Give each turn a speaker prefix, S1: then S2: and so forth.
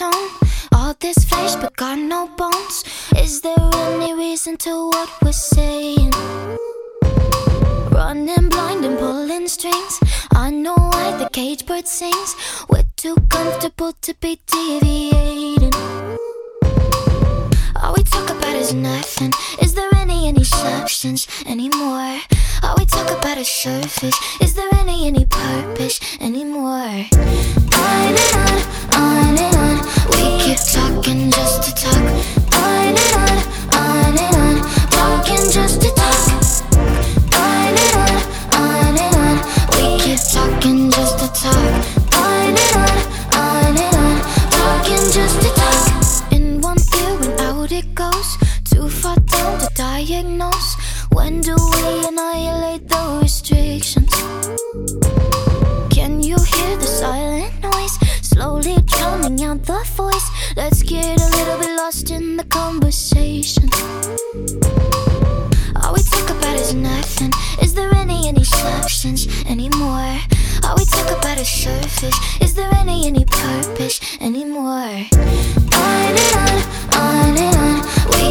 S1: tone. All this flesh but got no bones. Is there any reason to what we're saying? Running blind and pulling strings. I know why the cage bird sings. We're too comfortable to be deviating. All we talk about is nothing. Is there any substance anymore? All we talk about is surface. Is there any purpose anymore? On and on. We keep talking just to talk. On and on, talking just to talk. On and on. We keep talking just to talk. On and on, talking just to talk. In one ear and out it goes. Too far down to diagnose. When do we annihilate the restrictions? Can you hear the silent noise? Slowly drowning out the voice. Let's get a little bit lost in the conversation. All we talk about is nothing. Is there any substance anymore? All we talk about is surface. Is there any purpose anymore? On and on. We